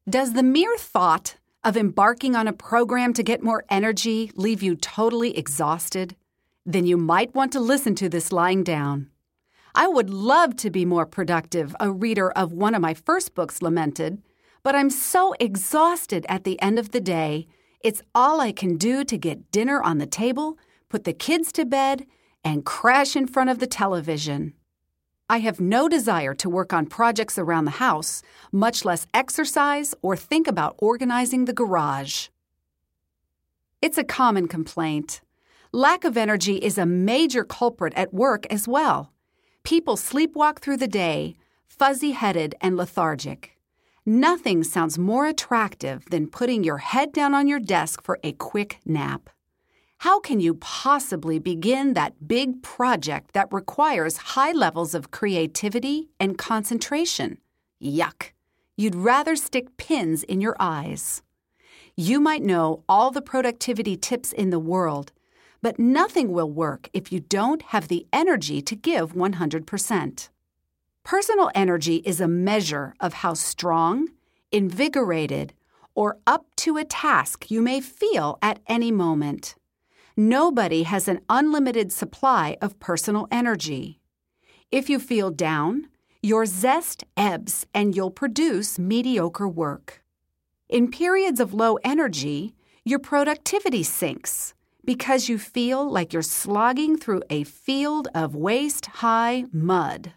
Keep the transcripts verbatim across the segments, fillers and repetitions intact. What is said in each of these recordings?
Does the mere thought of embarking on a program to get more energy leave you totally exhausted? Then you might want to listen to this lying down. I would love to be more productive, a reader of one of my first books lamented, but I'm so exhausted at the end of the day, it's all I can do to get dinner on the table, put the kids to bed, and crash in front of the television. I have no desire to work on projects around the house, much less exercise or think about organizing the garage. It's a common complaint. Lack of energy is a major culprit at work as well. People sleepwalk through the day, fuzzy-headed and lethargic. Nothing sounds more attractive than putting your head down on your desk for a quick nap. How can you possibly begin that big project that requires high levels of creativity and concentration? Yuck! You'd rather stick pins in your eyes. You might know all the productivity tips in the world, but nothing will work if you don't have the energy to give one hundred percent. Personal energy is a measure of how strong, invigorated, or up to a task you may feel at any moment. Nobody has an unlimited supply of personal energy. If you feel down, your zest ebbs and you'll produce mediocre work. In periods of low energy, your productivity sinks because you feel like you're slogging through a field of waist-high mud.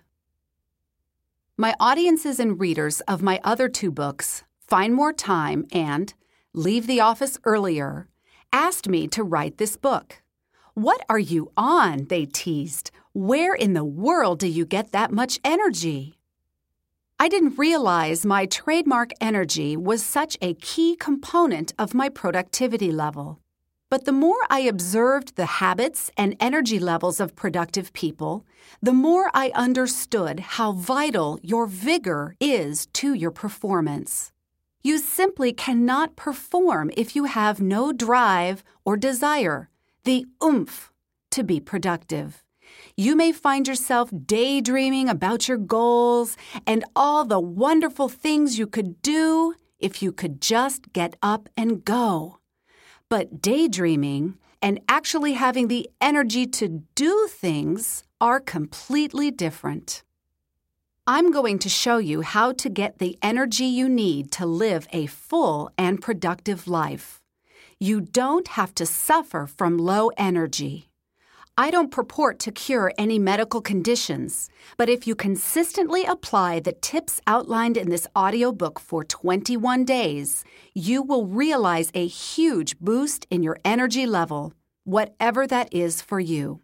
My audiences and readers of my other two books, Find More Time and Leave the Office Earlier, asked me to write this book. "What are you on?" they teased. "Where in the world do you get that much energy?" I didn't realize my trademark energy was such a key component of my productivity level. But the more I observed the habits and energy levels of productive people, the more I understood how vital your vigor is to your performance. You simply cannot perform if you have no drive or desire, the oomph, to be productive. You may find yourself daydreaming about your goals and all the wonderful things you could do if you could just get up and go. But daydreaming and actually having the energy to do things are completely different. I'm going to show you how to get the energy you need to live a full and productive life. You don't have to suffer from low energy. I don't purport to cure any medical conditions, but if you consistently apply the tips outlined in this audiobook for twenty-one days, you will realize a huge boost in your energy level, whatever that is for you.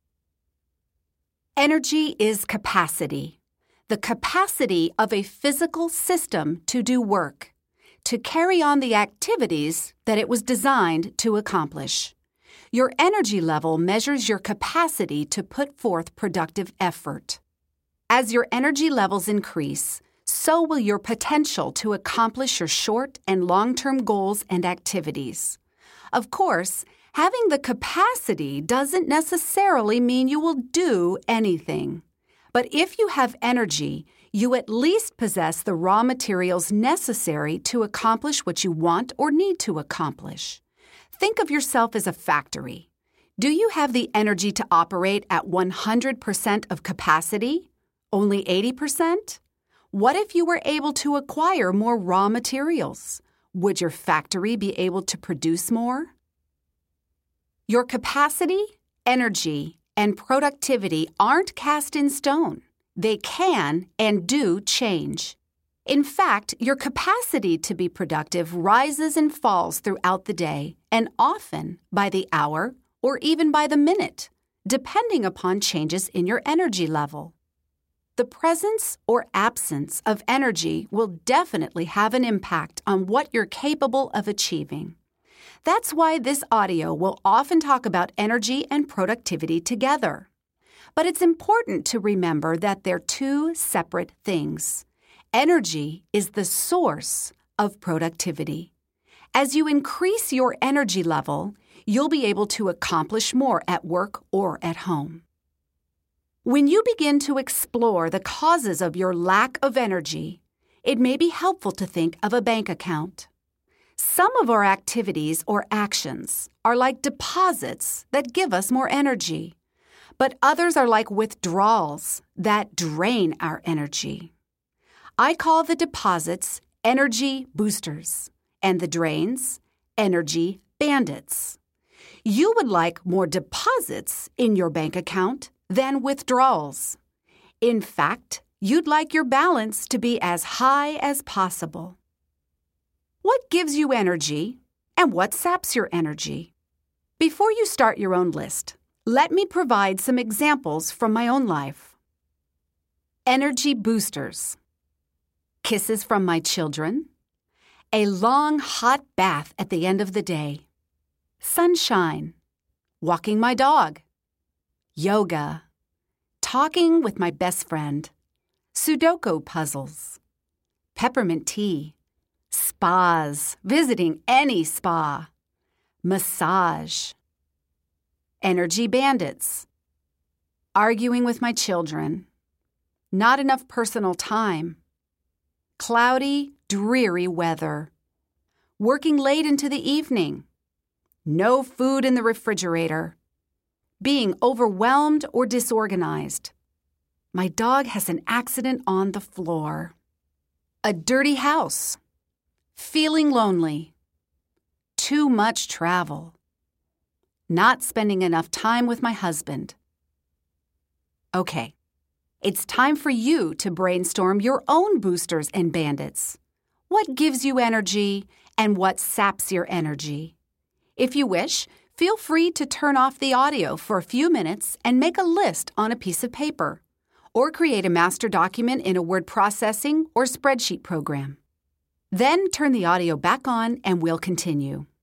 Energy is capacity. The capacity of a physical system to do work, to carry on the activities that it was designed to accomplish. Your energy level measures your capacity to put forth productive effort. As your energy levels increase, so will your potential to accomplish your short and long-term goals and activities. Of course, having the capacity doesn't necessarily mean you will do anything. But if you have energy, you at least possess the raw materials necessary to accomplish what you want or need to accomplish. Think of yourself as a factory. Do you have the energy to operate at one hundred percent of capacity? Only eighty percent? What if you were able to acquire more raw materials? Would your factory be able to produce more? Your capacity, energy, and productivity aren't cast in stone. They can and do change. In fact, your capacity to be productive rises and falls throughout the day, and often by the hour or even by the minute, depending upon changes in your energy level. The presence or absence of energy will definitely have an impact on what you're capable of achieving. That's why this audio will often talk about energy and productivity together. But it's important to remember that they're two separate things. Energy is the source of productivity. As you increase your energy level, you'll be able to accomplish more at work or at home. When you begin to explore the causes of your lack of energy, it may be helpful to think of a bank account. Some of our activities or actions are like deposits that give us more energy, but others are like withdrawals that drain our energy. I call the deposits energy boosters and the drains energy bandits. You would like more deposits in your bank account than withdrawals. In fact, you'd like your balance to be as high as possible. What gives you energy and what saps your energy? Before you start your own list, let me provide some examples from my own life. Energy boosters. Kisses from my children. A long hot bath at the end of the day. Sunshine. Walking my dog. Yoga. Talking with my best friend. Sudoku puzzles. Peppermint tea. Spas. Visiting any spa. Massage. Energy bandits. Arguing with my children. Not enough personal time. Cloudy, dreary weather. Working late into the evening. No food in the refrigerator. Being overwhelmed or disorganized. My dog has an accident on the floor. A dirty house. Feeling lonely. Too much travel. Not spending enough time with my husband. Okay, it's time for you to brainstorm your own boosters and bandits. What gives you energy and what saps your energy? If you wish, feel free to turn off the audio for a few minutes and make a list on a piece of paper, or create a master document in a word processing or spreadsheet program. Then turn the audio back on and we'll continue.